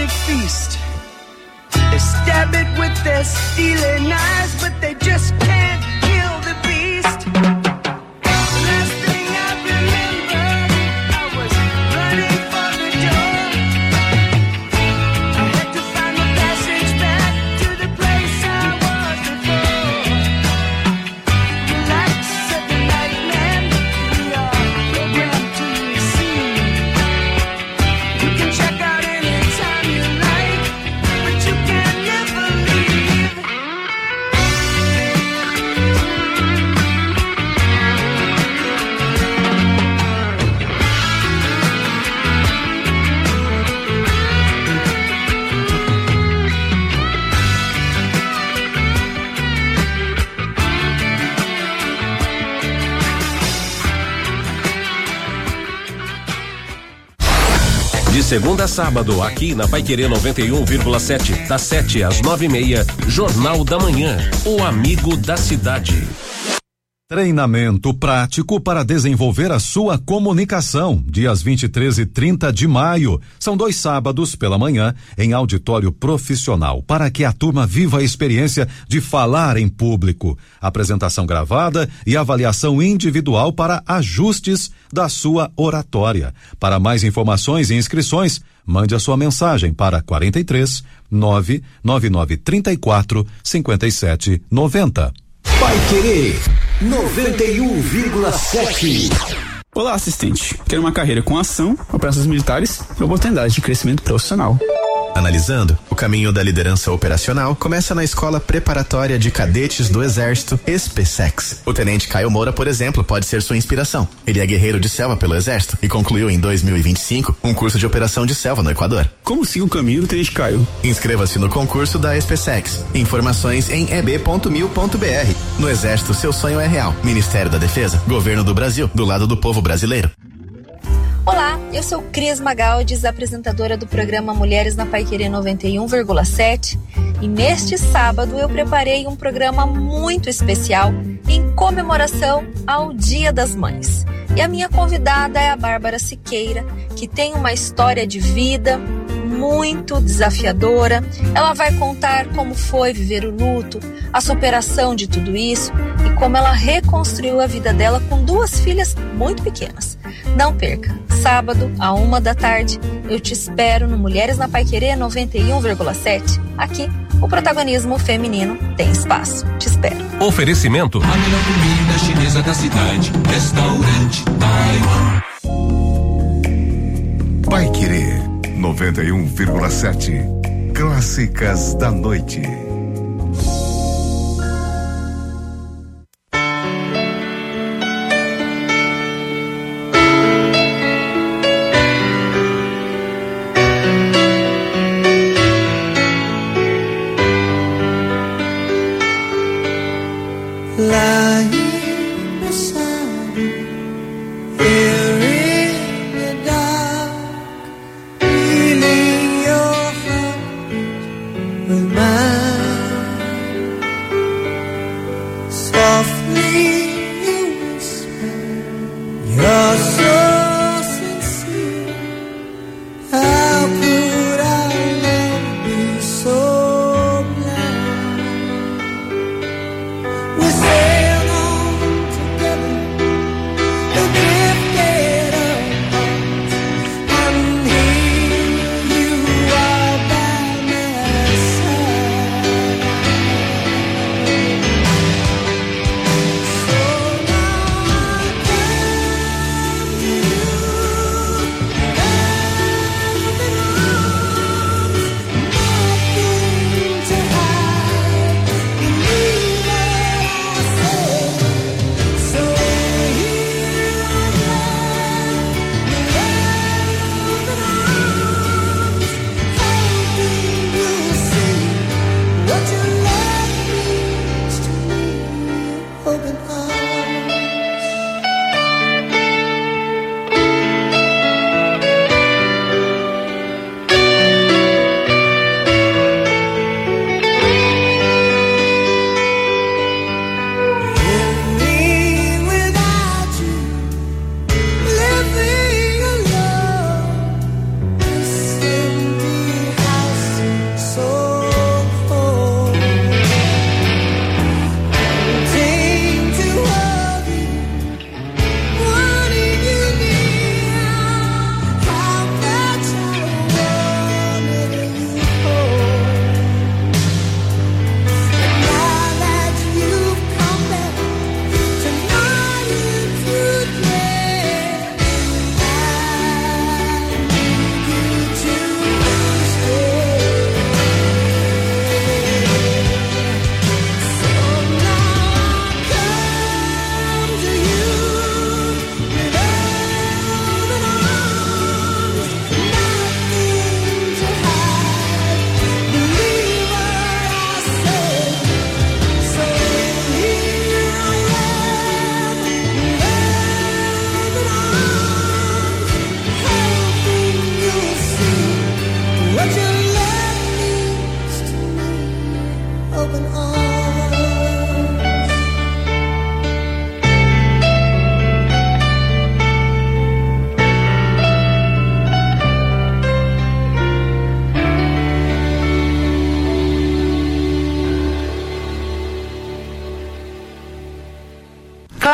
great feast. They stab it with their steely knives, but they just can't kill the beast. Last thing I remember, I was running for the door. I had to find the passage back to the place I was before. Relax, said the nightman, we are programmed to receive. You can check out anytime you like, but you can never leave. De segunda a sábado, aqui na Paiquerê 91,7, das 7 às 9:30, Jornal da Manhã, o amigo da cidade. Treinamento prático para desenvolver a sua comunicação, dias 23 e 30 de maio. São 2 sábados pela manhã em auditório profissional, para que a turma viva a experiência de falar em público. Apresentação gravada e avaliação individual para ajustes da sua oratória. Para mais informações e inscrições, mande a sua mensagem para 43 99934 5790. Paiquerê 91,7. Olá, assistente. Quero uma carreira com ação, operações militares e oportunidades de crescimento profissional. Analisando, o caminho da liderança operacional começa na Escola Preparatória de Cadetes do Exército, SPSEX. O Tenente Caio Moura, por exemplo, pode ser sua inspiração. Ele é guerreiro de selva pelo Exército e concluiu em 2025 um curso de operação de selva no Equador. Como siga o caminho do Tenente Caio? Inscreva-se no concurso da SPSEX. Informações em eb.mil.br. No Exército, seu sonho é real. Ministério da Defesa, Governo do Brasil, do lado do povo brasileiro. Olá, eu sou Cris Magaldes, apresentadora do programa Mulheres na Paiquerê 91,7, e neste sábado eu preparei um programa muito especial em comemoração ao Dia das Mães. E a minha convidada é a Bárbara Siqueira, que tem uma história de vida muito desafiadora. Ela vai contar como foi viver o luto, a superação de tudo isso e como ela reconstruiu a vida dela com 2 filhas muito pequenas. Não perca, sábado, à 1h, eu te espero no Mulheres na Paiquerê 91,7. Aqui, o protagonismo feminino tem espaço. Te espero. Oferecimento: a melhor comida chinesa da cidade, Restaurante Taiwan. Paiquerê 91,7. Clássicas da noite. With mine.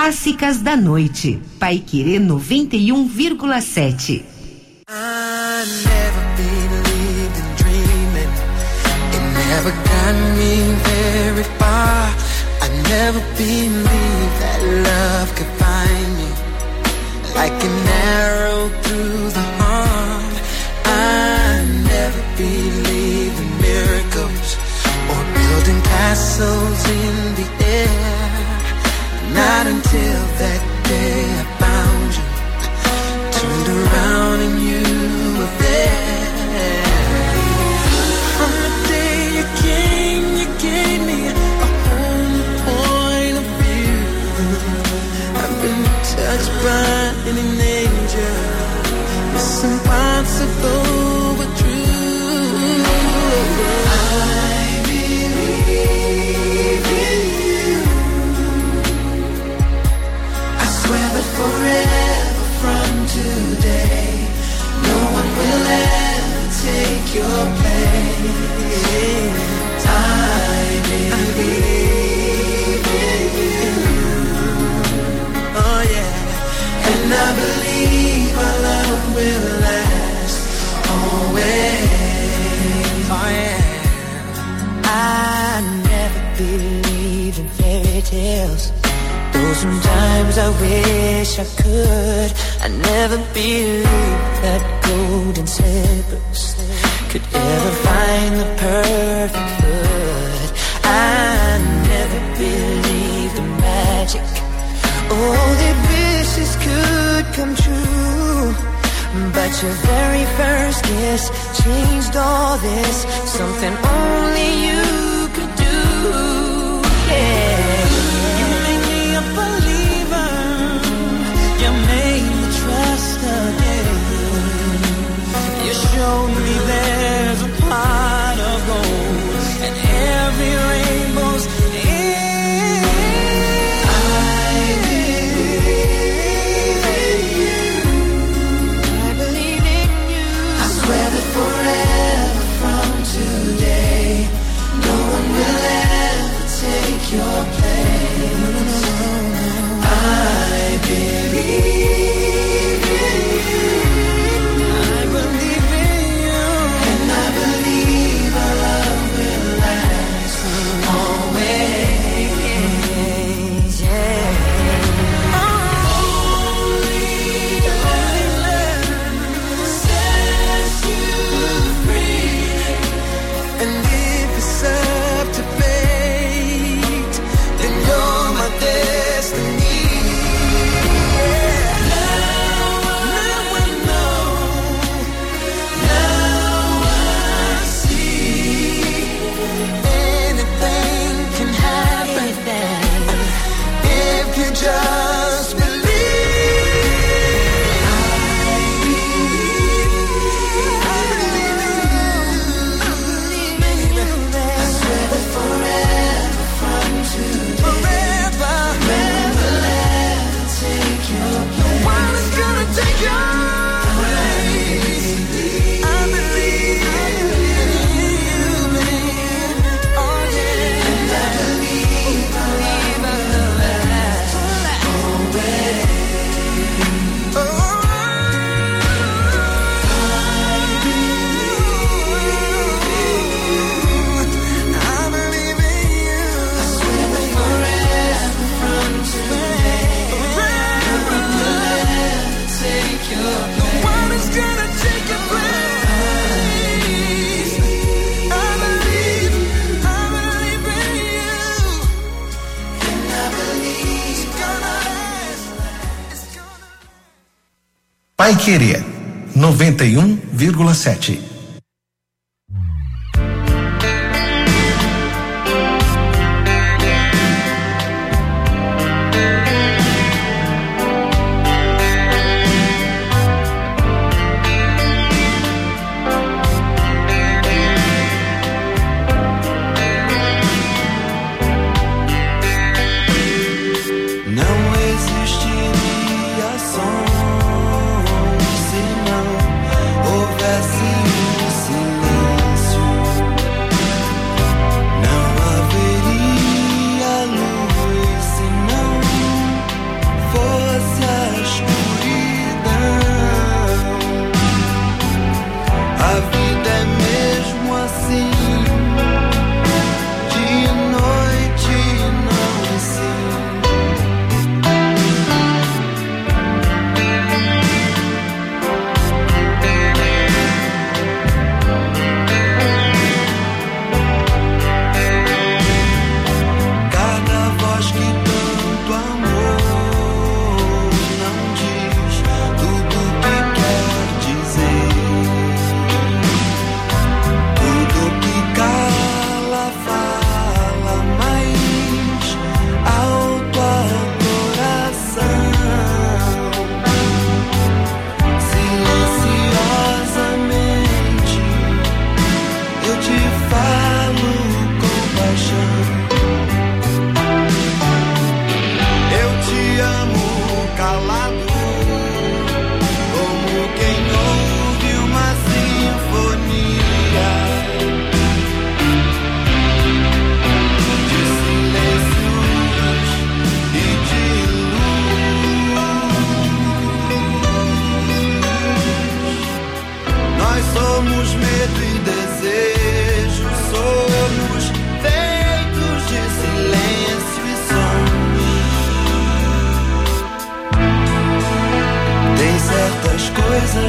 Clássicas da Noite. Paiquerê 91,7. I never believed in dreaming. It never got me very far. I never believed that love could find me like an arrow through the heart. I never believed in miracles or building castles in the air. Not until that day I found you, turned around and you were there. From the day you came, you gave me a whole new point of view. I've been touched by an angel. It's impossible but true. I believe in you. I swear that forever from today, no one will ever take your place. I believe in you. Oh yeah. And I believe our love will last always. Oh yeah. I never believed in fairy tales, though sometimes I wish I could. I never believed that golden slippers could ever find the perfect foot. I never believed in magic, all the wishes could come true. But your very first kiss changed all this, something only you could do. Yeah, you made me a believer, you made me trust again. You showed me there's a pot of gold and every rainbow's in. I believe in you. I believe in you. I swear that forever from today, no one will ever take your place. I believe in you. I believe in you. And I believe our love will last always. Yeah. Only love sets you free. And if it's up to fate, then you're my destiny. Yeah. Now I know, now I see, anything can happen if you just believe. I believe in you. I swear that forever from today, never let it take your place. No one is gonna take your place. I believe in you, man. Oh yeah. And I believe our love will last always. Oh, I believe in you. I swear that forever from today, never let it take your place. No one is gonna take your place. I believe in you. And I believe it's gonna last. It's gonna. Paiquerê 91,7. Não existiria som se não houvesse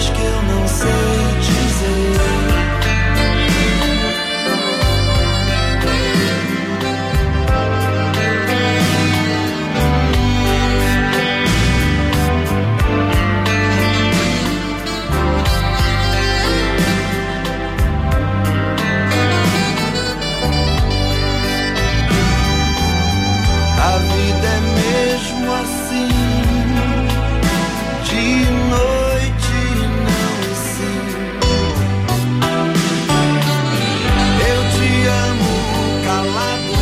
coisas que eu não sei dizer. A vida é mesmo assim, de noite não e sim. Eu te amo calado,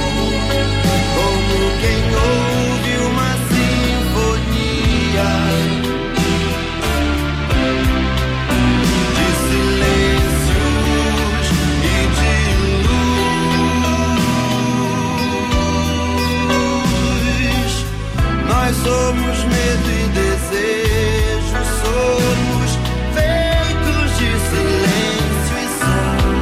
como quem ouve uma sinfonia de silêncios e de luz. Nós somos medo e desejo, somos feitos de silêncio e som.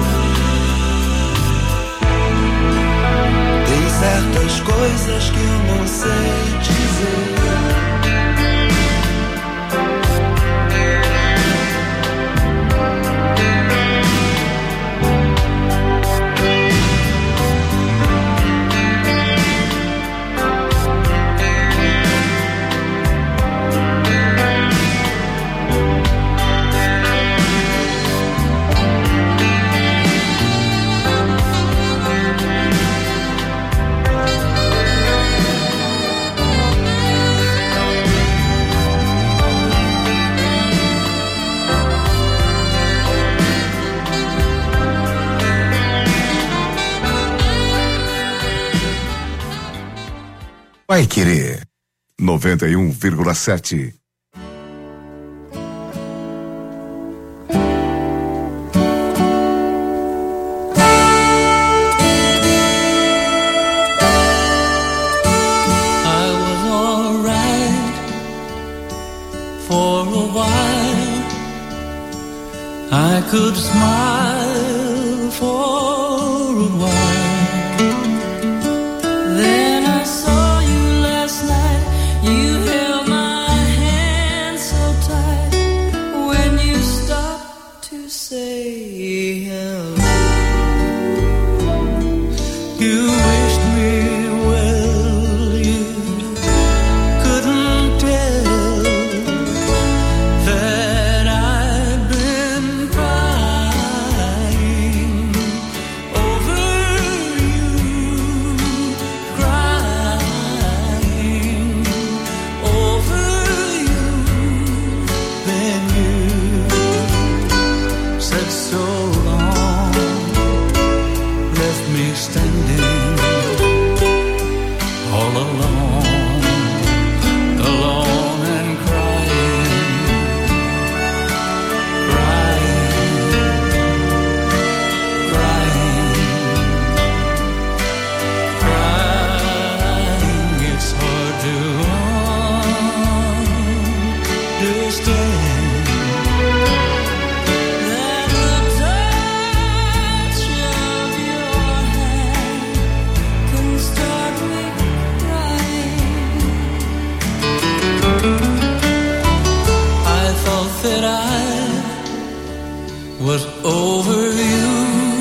Tem certas coisas que eu não sei dizer. Vai Querer 91,7. I was alright for a while. I could smile for a while. Then I saw you last night. You held my hand so tight. When you stopped to say hello, you wished me well. You couldn't tell that I'd been crying over you, crying over you. Then you said so long, left me standing all alone, alone and crying, crying, crying, crying. It's hard to understand that the touch of your hand can start me crying. I thought that I was over you,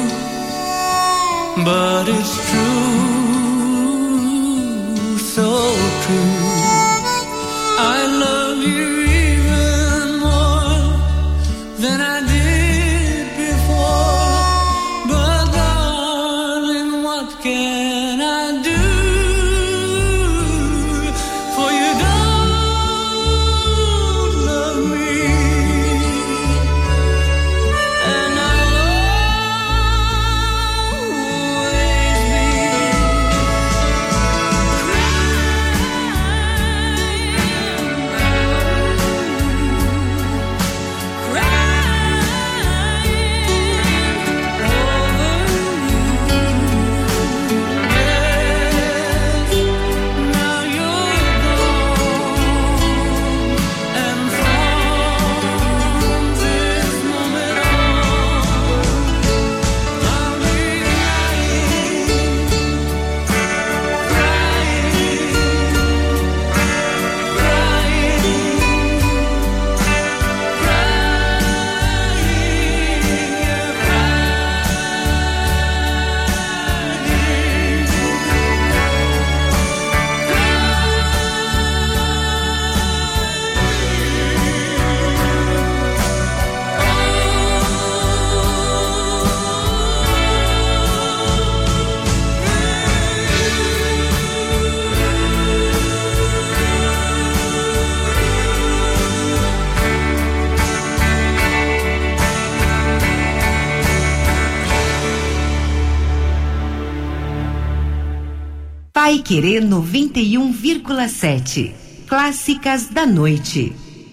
but it's true, so true. I love you even more than I did before. But darling, what can I do? For you don't love me, and I'll always be Paiquerê 91,7. Clássicas da noite.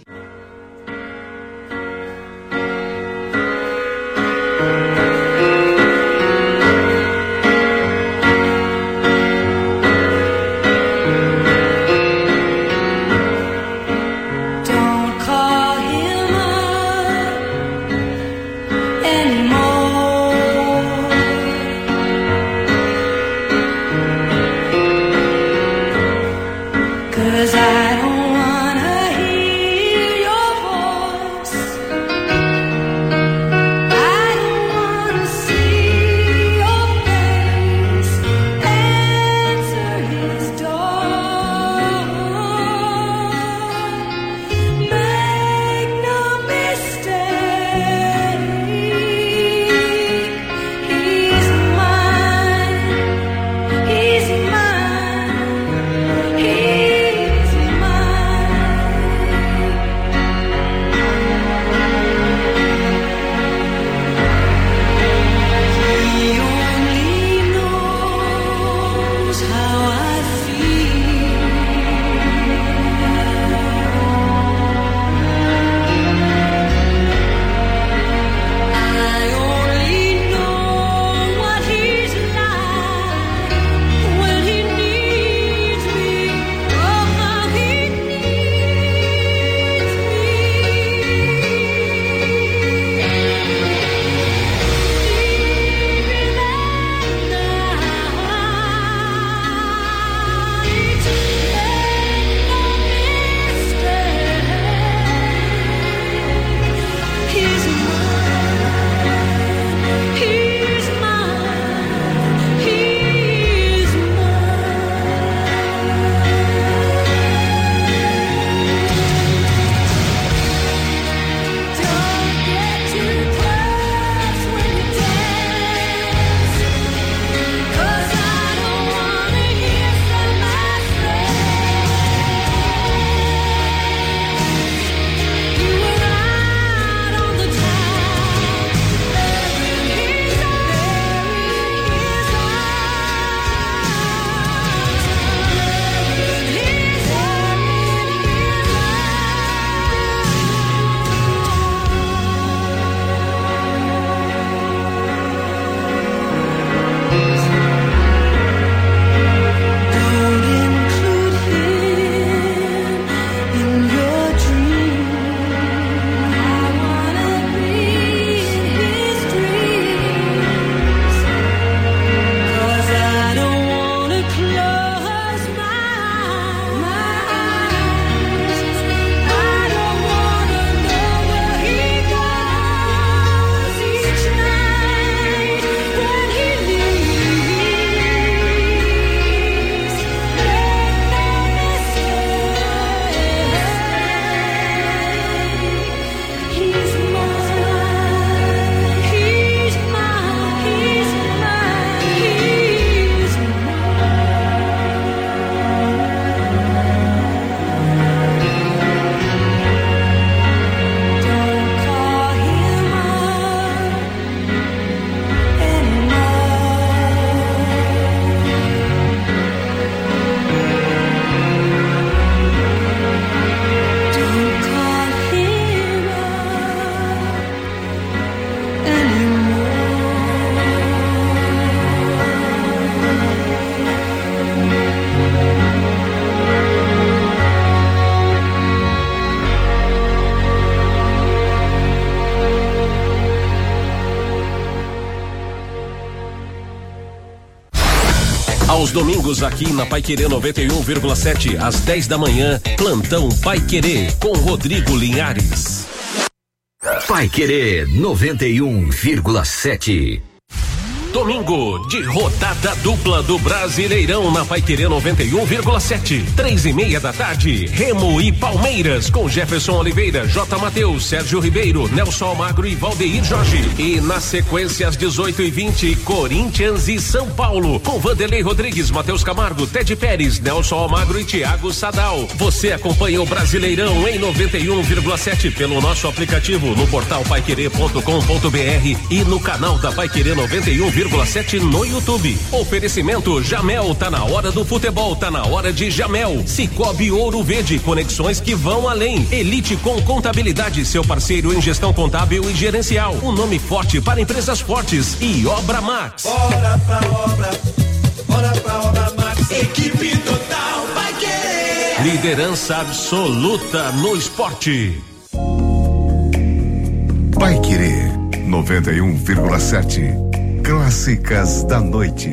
Aos domingos aqui na Paiquerê 91,7 às 10 da manhã, plantão Paiquerê com Rodrigo Linhares. Paiquerê 91,7. Domingo de rodada dupla do Brasileirão na Paiquerê 91,7. 3:30 da tarde, Remo e Palmeiras com Jefferson Oliveira, J. Mateus, Sérgio Ribeiro, Nelson Almagro e Valdeir Jorge. E na sequência às 18:20, Corinthians e São Paulo com Vanderlei Rodrigues, Matheus Camargo, Ted Pérez, Nelson Almagro e Thiago Sadal. Você acompanha o Brasileirão em 91,7 pelo nosso aplicativo no portal paiquerê.com.br e no canal da Paiquerê 91,7 91,7 no YouTube. Oferecimento Jamel, tá na hora do futebol, tá na hora de Jamel. Cicobi Ouro Verde, conexões que vão além. Elite com Contabilidade, seu parceiro em gestão contábil e gerencial. Um nome forte para empresas fortes. E Obra Max. Bora pra Obra Max. Equipe total vai querer. Liderança absoluta no esporte. Vai Querer 91,7. Clássicas da noite.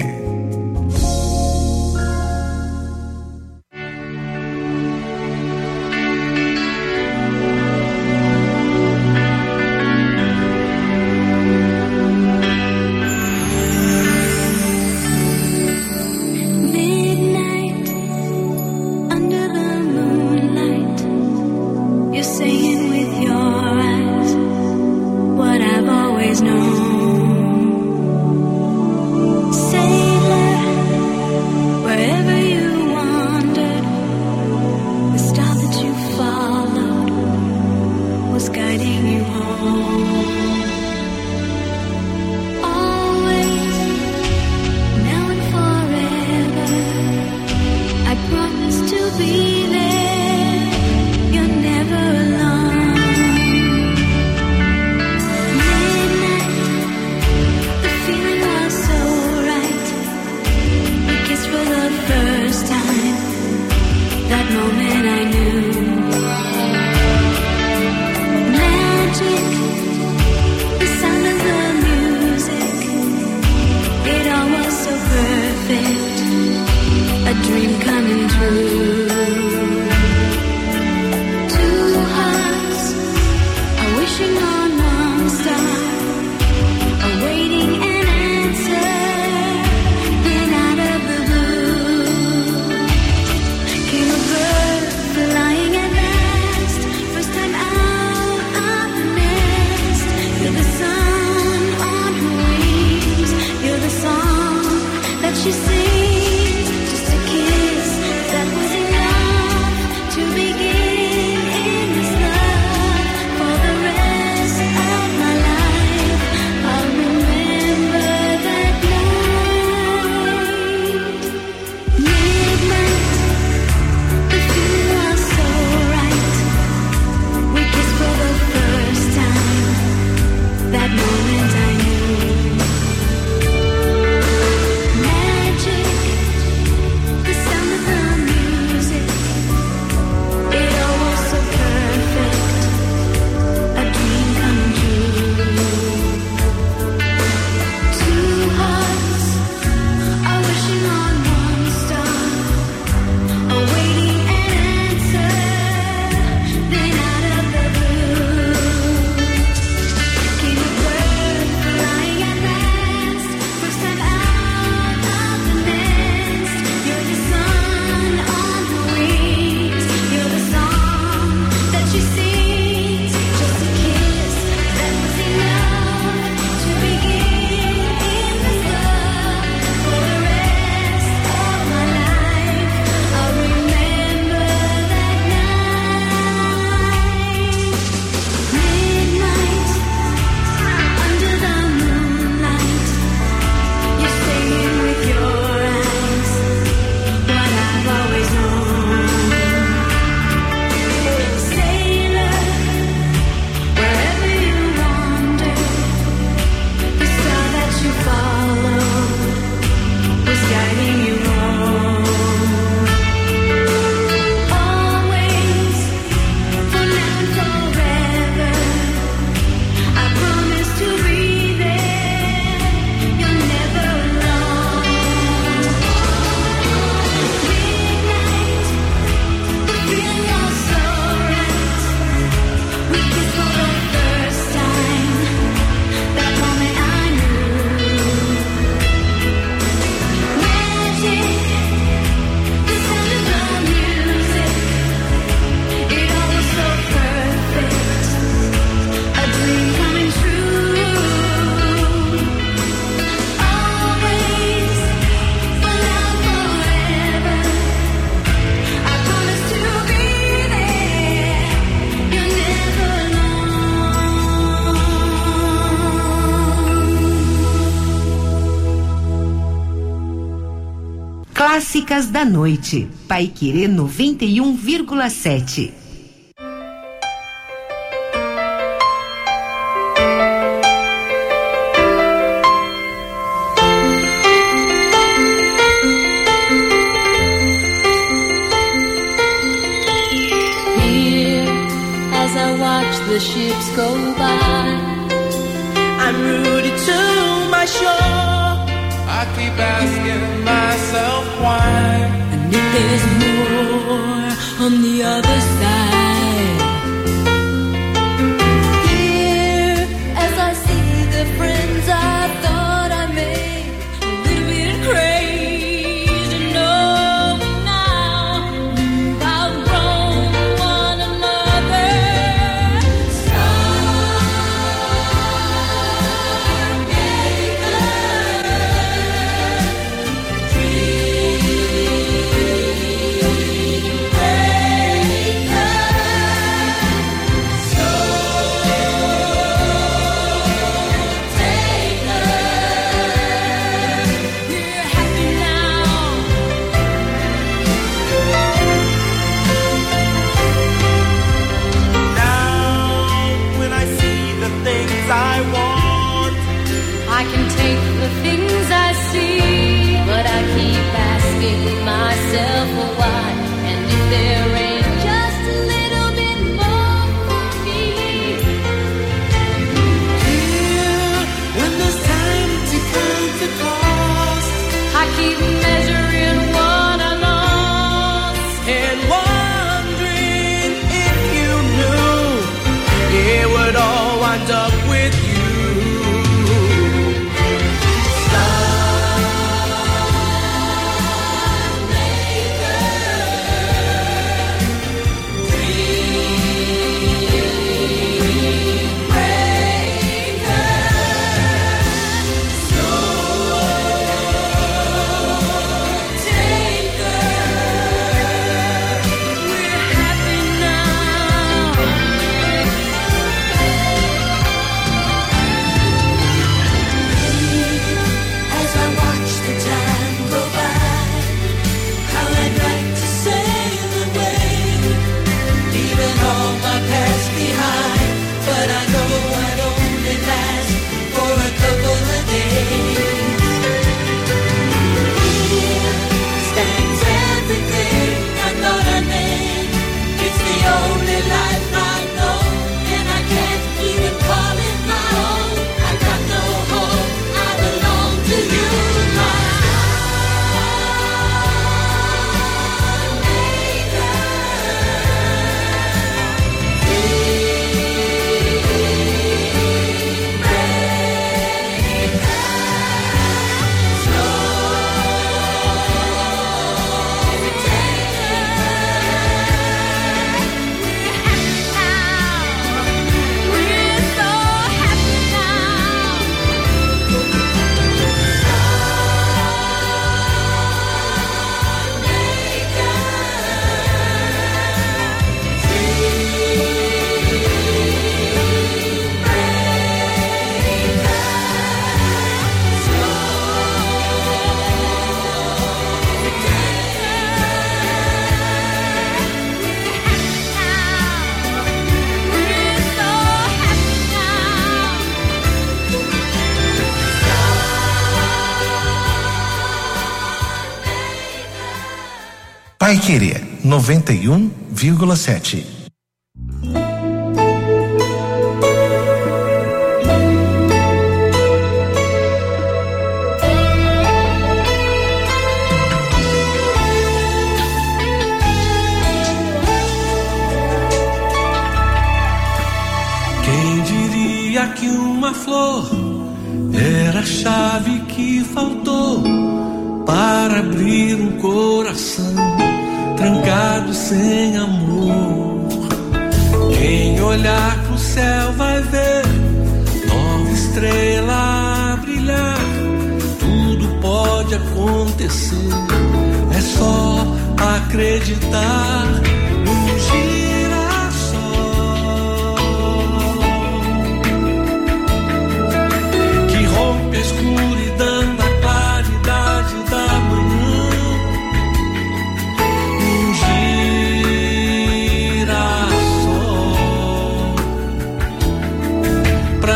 Magic Clássicas da Noite. Paiquerê 91,7. The ships go by, I'm rooted to my shore. I keep asking myself why, and if there's more on the other side. Here, as I see the friends I thought I made, a little bit crazy, knowing now I've grown one another. Myself why, and if there ain't just a little bit more for me. Here, when there's time to count the cost, I keep measuring what I lost and wondering if you knew it would all wind up with you. Paiquerê 91,7. Quem diria que uma flor era a chave que faltou para abrir um coração trancado sem amor. Quem olhar pro céu vai ver nova estrela a brilhar. Tudo pode acontecer, é só acreditar num girassol que rompe a escuridão da claridade da manhã.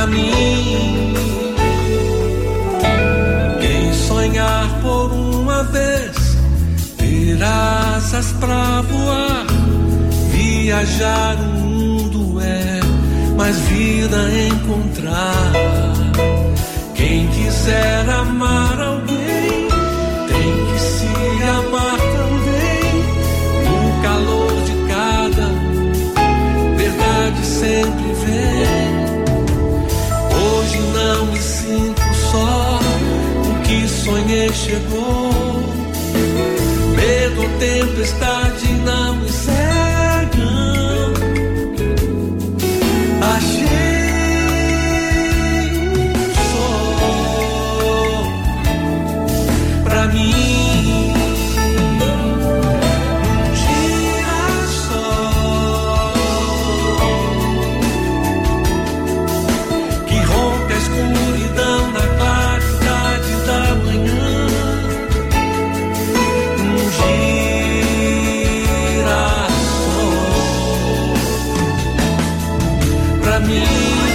Pra mim, quem sonhar por uma vez ter asas pra voar, viajar o mundo é mais vida encontrar. Quem quiser amar alguém tem que se amar também. No calor de cada verdade sempre vem. Hoje não me sinto só, o que sonhei chegou. Medo ou tempestade não me cegam. Achei pra mim um girassol que rompe a escuridão na claridade da manhã. Um girassol pra mim.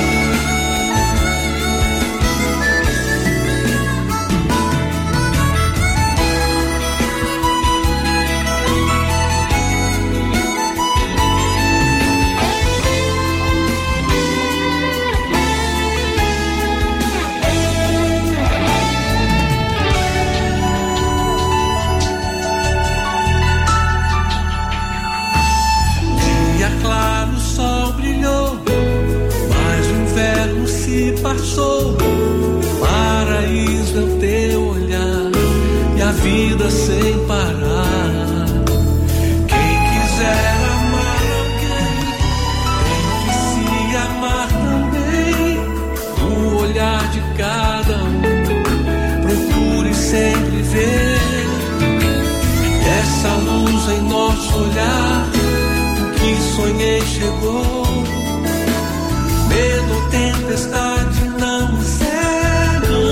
Passou, paraíso é o teu olhar e a vida sem parar. Quem quiser amar alguém tem que se amar também. No olhar de cada um, procure sempre ver essa luz em nosso olhar. O que sonhei chegou. Medo ou tempestade não me cegam.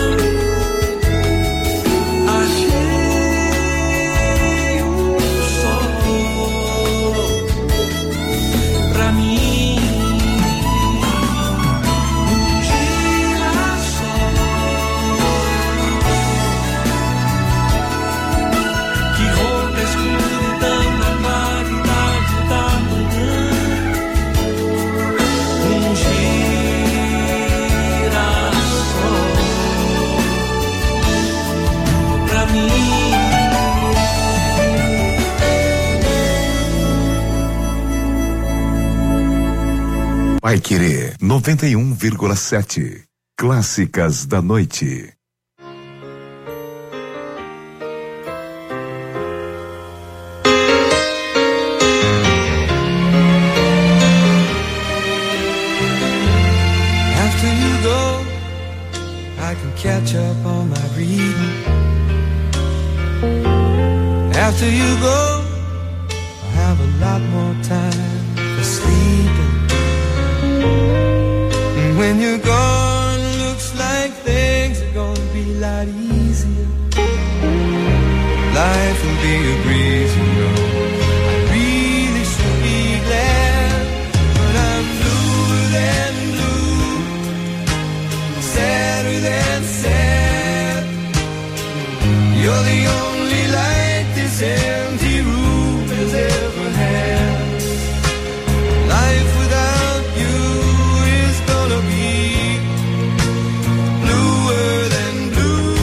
Achei um sol pra mim, um girassol que rompe a escuridão na claridade da manhã. Paiquerê 91,7. Clássicas da noite. After you go, I can catch up on my reading. After you go, I have a lot more time for sleeping. And when you're gone, looks like things are gonna be a lot easier. Life will be a breeze, you know. I really should be glad, but I'm bluer than blue, sadder than sad. You're the only light this empty room has ever had. Life without you is gonna be bluer than blue.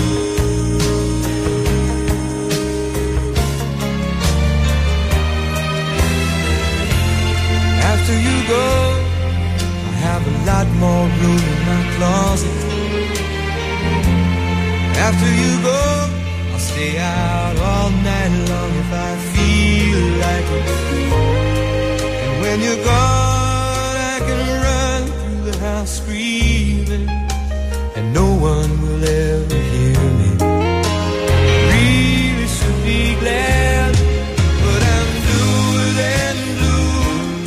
After you go, I have a lot more room in my closet. After you go, I'll stay out all night long if I feel like it. And when you're gone, I can run through the house screaming, and no one will ever hear me. Really should be glad, but I'm bluer than blue,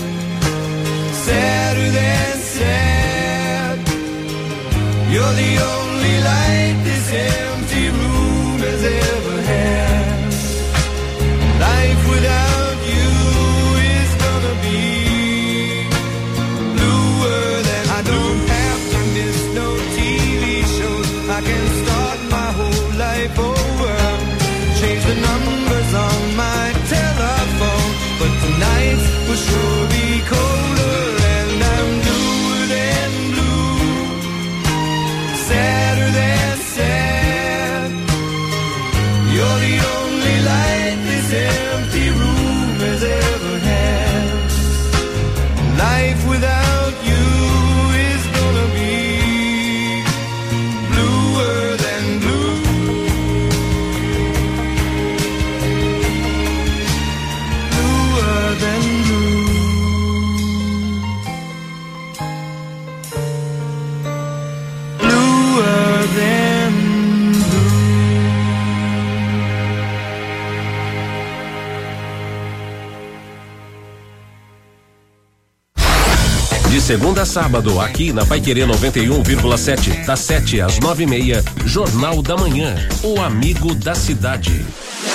sadder than sad. You're the only light this empty room has ever had. Life without you is gonna be bluer than I don't have to than De segunda a sábado, aqui na Paiquerê 91,7, das 7 às 9:30, Jornal da Manhã, o amigo da cidade.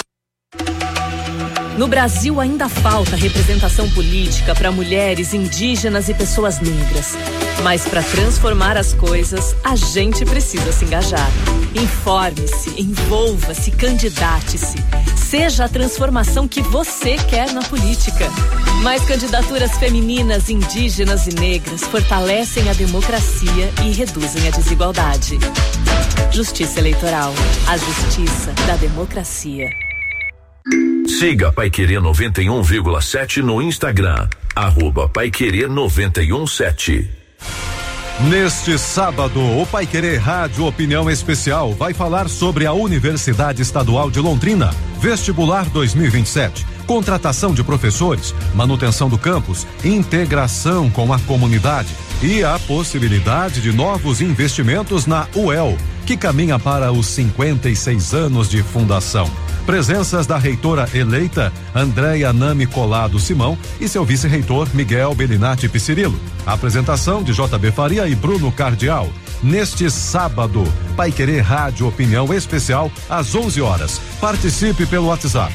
No Brasil ainda falta representação política para mulheres, indígenas e pessoas negras. Mas para transformar as coisas, a gente precisa se engajar. Informe-se, envolva-se, candidate-se. Seja a transformação que você quer na política. Mais candidaturas femininas, indígenas e negras fortalecem a democracia e reduzem a desigualdade. Justiça Eleitoral, a justiça da democracia. Siga Paiquerê 91,7 no Instagram, @Paiquerê 91,7. Neste sábado, o Paiquerê Rádio Opinião Especial vai falar sobre a Universidade Estadual de Londrina, vestibular 2027, contratação de professores, manutenção do campus, integração com a comunidade e a possibilidade de novos investimentos na UEL, que caminha para os 56 anos de fundação. Presenças da reitora eleita, Andréia Nami Colado Simão, e seu vice-reitor, Miguel Belinati Piscirilo. Apresentação de JB Faria e Bruno Cardial. Neste sábado, Paiquerê Rádio Opinião Especial, às 11 horas. Participe pelo WhatsApp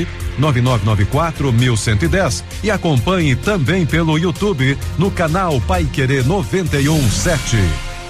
99994-1110 e acompanhe também pelo YouTube no canal Paiquerê 91,7.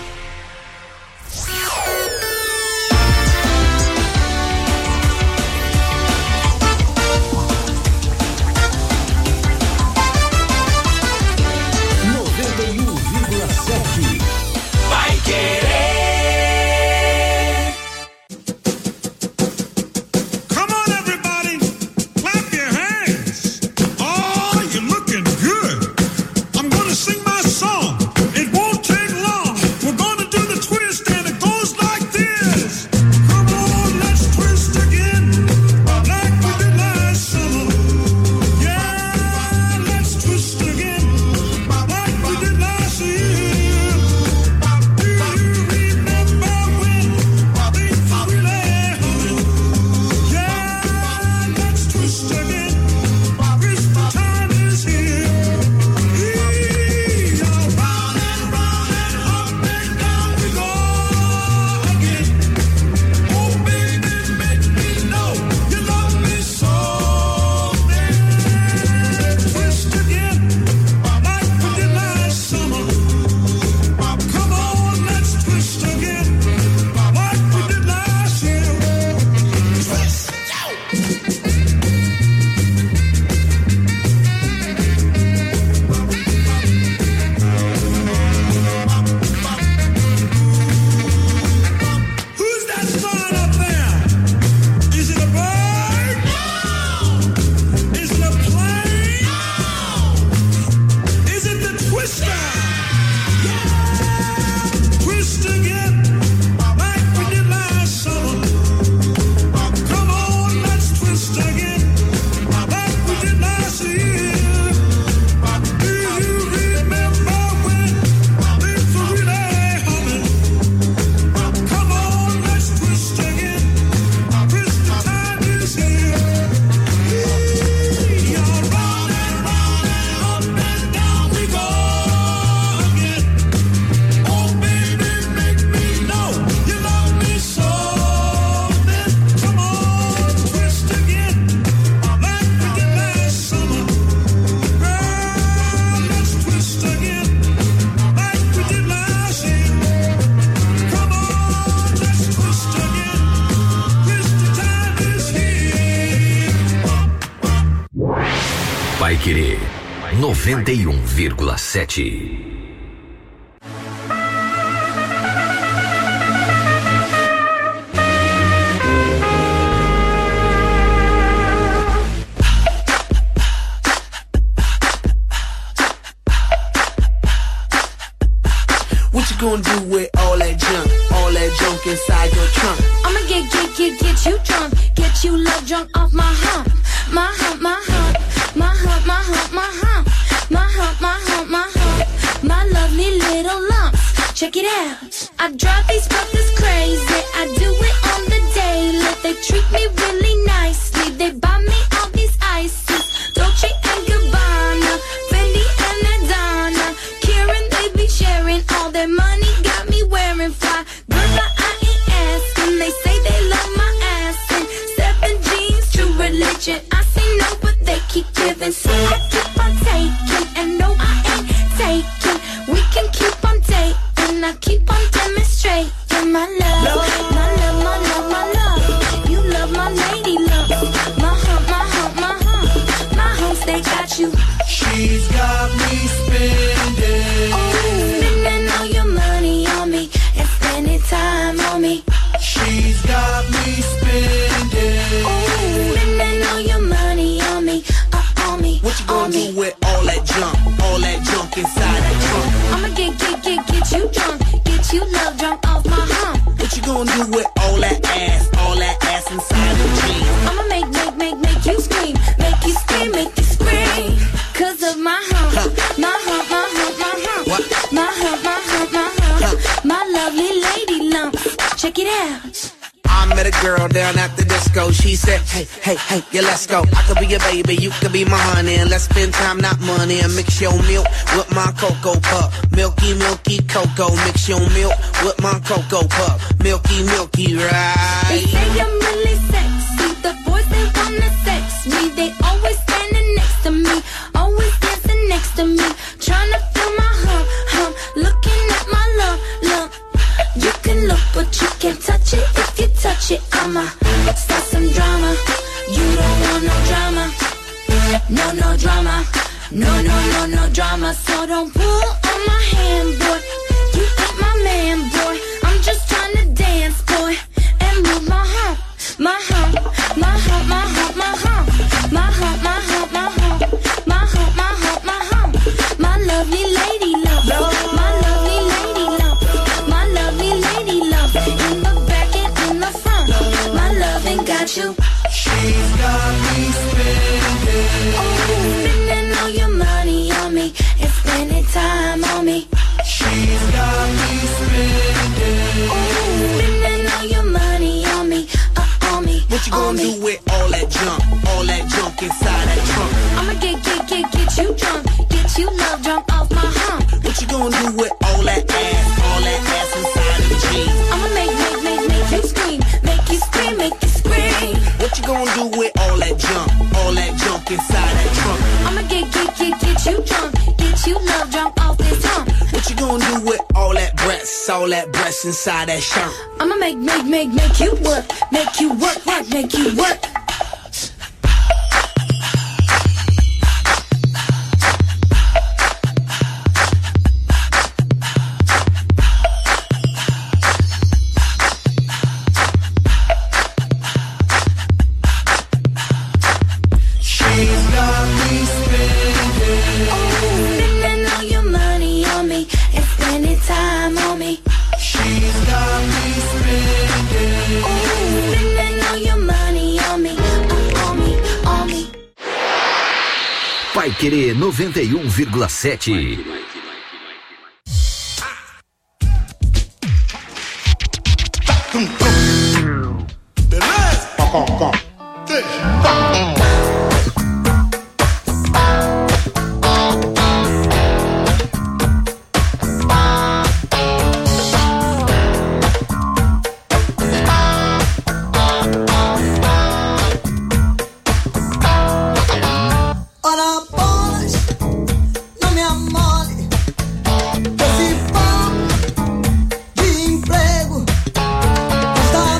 Paiquerê 91,7. What you gonna do with all that junk inside your trunk? I'ma get you drunk, get you love drunk off my hump, my hump, my hump, my hump, my hump, my hump, my hump, my hump, my hump, my lovely little lumps. check it out. I drive these brothers crazy, I do it on the daily. They treat me really nicely, they buy me all these ices. Dolce and Gabbana, Fendi and Adana. Karen, they be sharing all their money, got me wearing fly. Girl, I ain't asking, they say they love my ass. And 7 jeans, true religion. I say no, but they keep giving. So I keep on taking, and no, I ain't taking. We can keep on dating, I keep on demonstrating my love. My love, my love, my love. You love my lady love. My hump, my hump, my hump. My humps, they got you. She's got me spending. Oh, spending all your money on me and spending time on me. She's got me spending. Oh, spending all your money on me, on me. What you gonna do with all that junk inside that trunk? I'ma get you drunk, get you love drunk off my hump. What you gonna do with all that ass inside the jeans? I'ma make you scream, make you scream, make you scream. Cause of my hump, my hump, my hump, my hump. What? My hump, my hump, my hump. My lovely lady lumps, check it out. I met a girl down at the disco. She said, hey, yeah, let's go. I could be your baby, you could be my honey. And let's spend time, not money. And mix your milk with my cocoa pup. Milky, milky cocoa. Mix your milk with my cocoa pup. Milky, milky, right? They say I'm really sexy. The boys, they wanna sex me. They always standing next to me. Always dancing next to me. Trying to feel my hump. Looking at my lump. You can look, but you can't touch it. If you touch it, I'ma start some drama. You don't want no drama. No drama. No drama. So don't pull on my hand, boy. You ain't my man, boy. I'm just trying to dance, boy. And move my hump. My hump. My hump, my hump, my hump. My hump, my hump, my hump. My hump, my hump, my hump. My lovely lady love. My lovely lady love. My lovely lady love. In the back and in the front. My loving got you. She's got me spending. Oh, spending all your money on me and spending time on me. She's got me spending. Oh, spending all your money on me, on me. What you gonna do with all that junk inside that trunk? I'ma get you drunk, get you love drunk off my hump. What you gonna do with all that ass inside the jeans? I'ma make you scream, make you scream, make you scream. What you gonna do with all that junk inside that trunk? I'ma get you drunk, get you love drunk off this hump. What you gonna do with all that breasts inside that shirt? I'ma make you work, make you work, make you work. Vai Querer 91,7. Está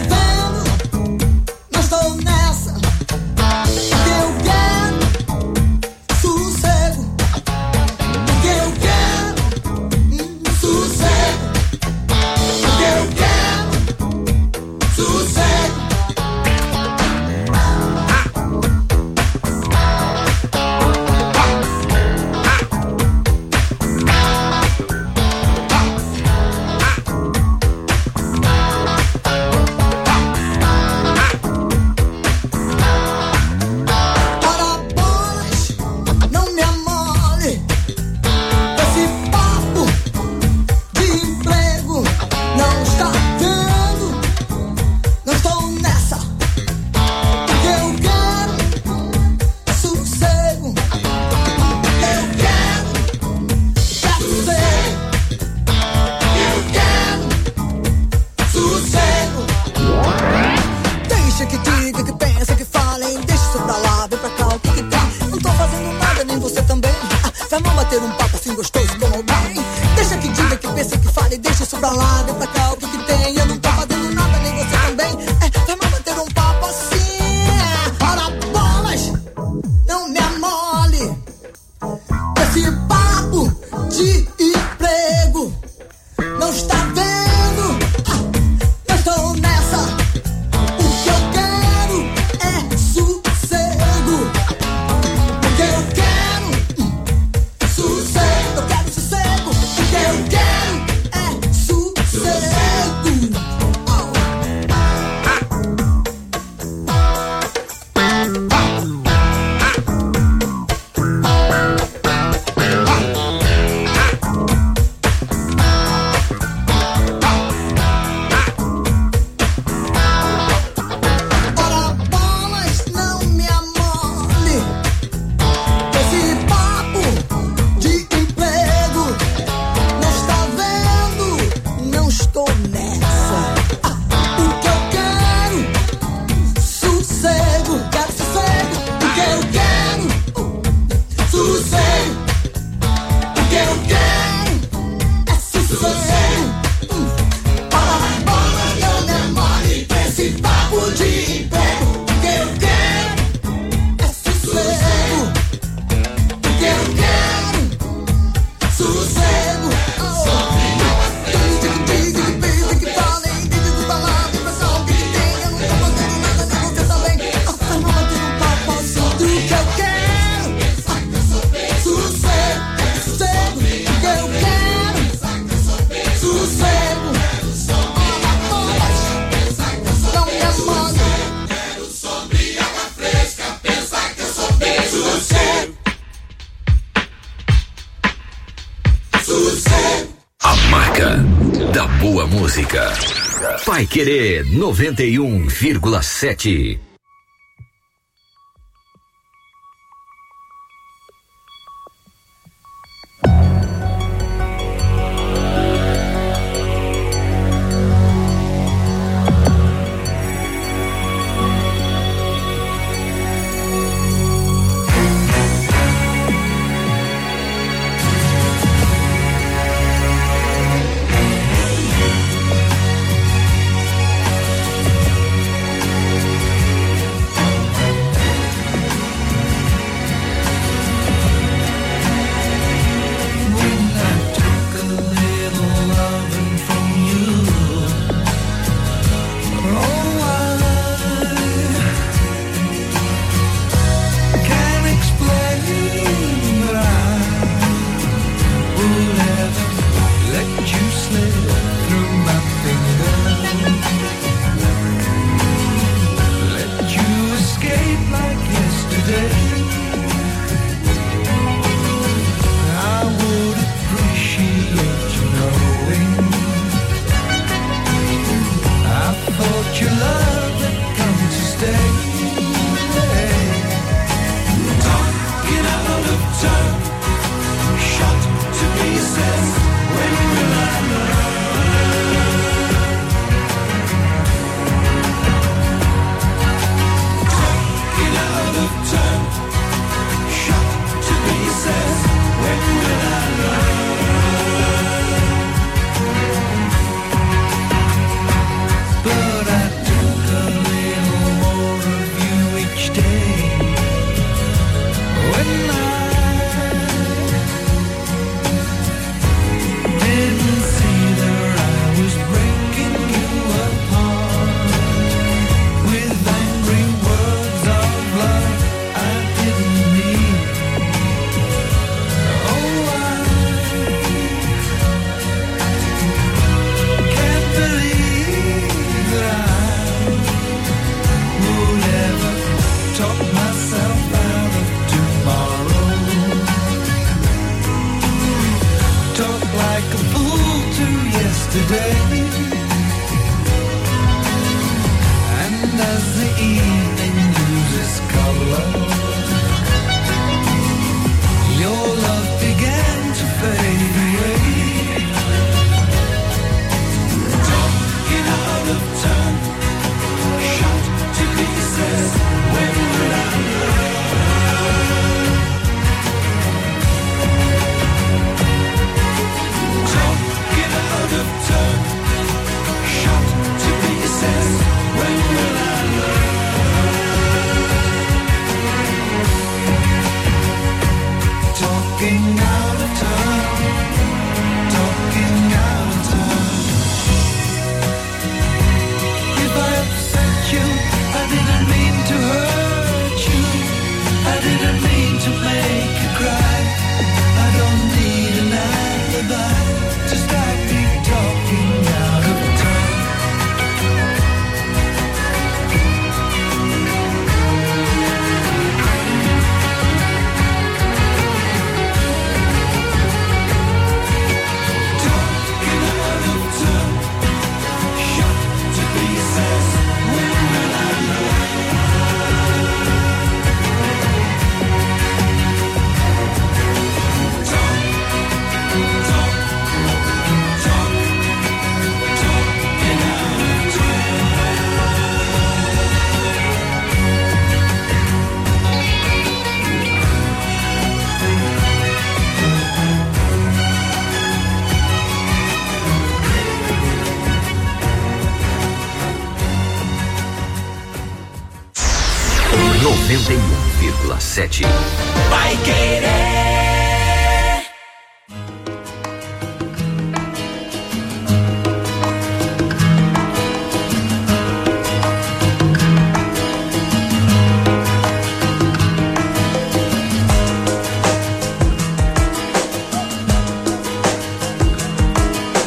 pense que fale, deixa isso pra lá, vem pra cá, o que que tem? Eu não tô fazendo nada, nem você também. Vai mais bater um papo assim. Ora bolas, não me amole. Esse papo de emprego, não está vendo? Eu estou nessa. O que eu quero é sossego. O que eu quero, sossego. Eu quero sossego. O que eu quero é sossego. Ora bolas, não me amole. Esse papo de emprego, não está vendo? Não estou nessa. O que eu quero, sossego. Quero sossego. O que eu quero, sossego. O que eu quero é sossego. Ora bolas, não me amole. Esse papo de emprego, o que eu quero é sossego. O que eu quero, sossego. A marca da boa música. Paiquerê 91,7. 91,7. Vai querer.